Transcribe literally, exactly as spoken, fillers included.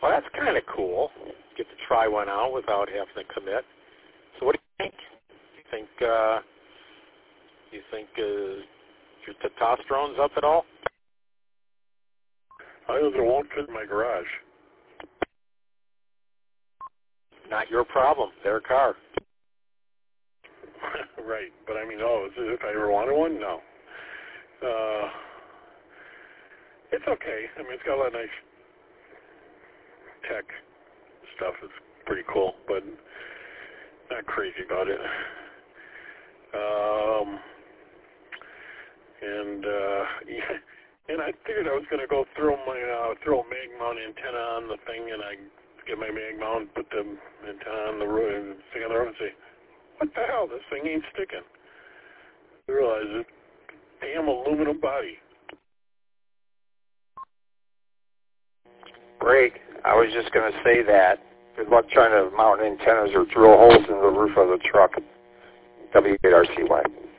Well, that's kind of cool. Get to try one out without having to commit. So what do you think? You think uh, you think uh, your testosterone's up at all? I know it won't fit in my garage. Not your problem. Their car. Right, but I mean, oh, if I ever wanted one, no. Uh, it's okay. I mean, it's got a lot of nice tech stuff. It's pretty cool, but not crazy about it. Um, and uh, yeah, and I figured I was going to go throw my uh, throw a mag mount antenna on the thing, and I get my mag mount, put the antenna on the roof, and stick on the roof, and say, "What the hell? This thing ain't sticking." I realized it. Damn aluminum body. Greg, I was just going to say that. Good luck trying to mount antennas or drill holes in the roof of the truck. W eight R C Y.